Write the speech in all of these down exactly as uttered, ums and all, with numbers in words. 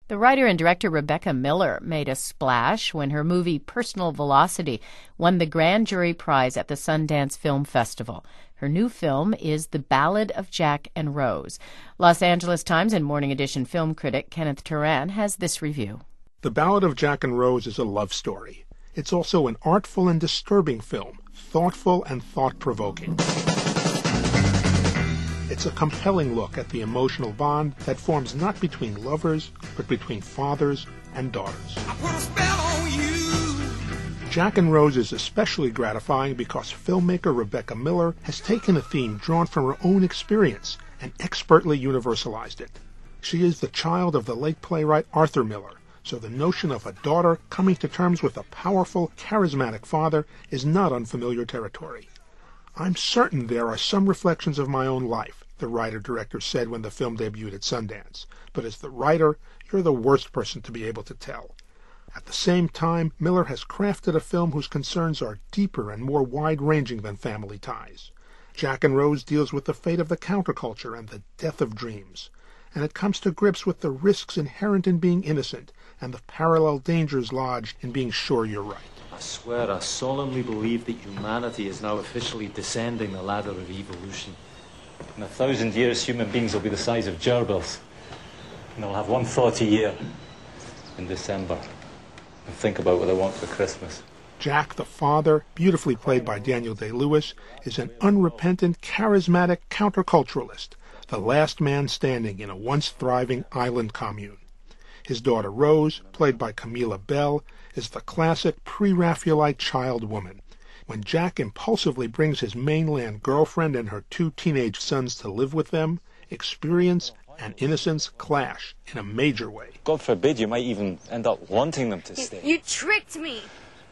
The writer and director Rebecca Miller made a splash when her movie Personal Velocity won the Grand Jury Prize at the Sundance Film Festival. Her new film is The Ballad of Jack and Rose. Los Angeles Times and Morning Edition film critic Kenneth Turan has this review. The Ballad of Jack and Rose is a love story. It's also an artful and disturbing film, thoughtful and thought-provoking. It's a compelling look at the emotional bond that forms not between lovers, but between fathers and daughters. I put a spell on you. Jack and Rose is especially gratifying because filmmaker Rebecca Miller has taken a theme drawn from her own experience and expertly universalized it. She is the child of the late playwright Arthur Miller, so the notion of a daughter coming to terms with a powerful, charismatic father is not unfamiliar territory. I'm certain there are some reflections of my own life, the writer-director said when the film debuted at Sundance. But as the writer, you're the worst person to be able to tell. At the same time, Miller has crafted a film whose concerns are deeper and more wide-ranging than family ties. Jack and Rose deals with the fate of the counterculture and the death of dreams. And it comes to grips with the risks inherent in being innocent and the parallel dangers lodged in being sure you're right. I swear I solemnly believe that humanity is now officially descending the ladder of evolution. In a thousand years, human beings will be the size of gerbils. And they'll have one thought a year in December. And think about what I want for Christmas. Jack, the father, beautifully played by Daniel Day-Lewis, is an unrepentant, charismatic counterculturalist, the last man standing in a once thriving island commune. His daughter Rose, played by Camilla Bell, is the classic pre-Raphaelite child woman. When Jack impulsively brings his mainland girlfriend and her two teenage sons to live with them, experience and innocence clash in a major way. God forbid you might even end up wanting them to stay. You tricked me!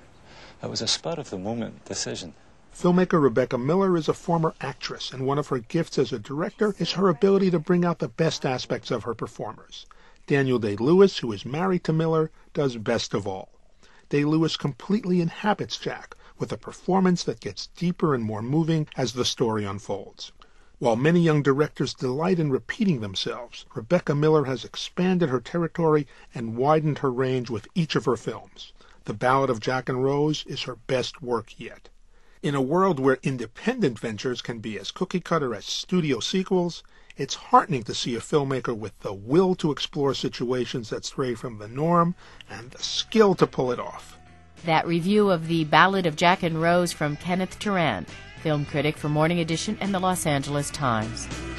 That was a spur-of-the-moment decision. Filmmaker Rebecca Miller is a former actress, and one of her gifts as a director is her ability to bring out the best aspects of her performers. Daniel Day-Lewis, who is married to Miller, does best of all. Day-Lewis completely inhabits Jack, with a performance that gets deeper and more moving as the story unfolds. While many young directors delight in repeating themselves, Rebecca Miller has expanded her territory and widened her range with each of her films. The Ballad of Jack and Rose is her best work yet. In a world where independent ventures can be as cookie-cutter as studio sequels, it's heartening to see a filmmaker with the will to explore situations that stray from the norm and the skill to pull it off. That review of The Ballad of Jack and Rose from Kenneth Turan, film critic for Morning Edition and the Los Angeles Times.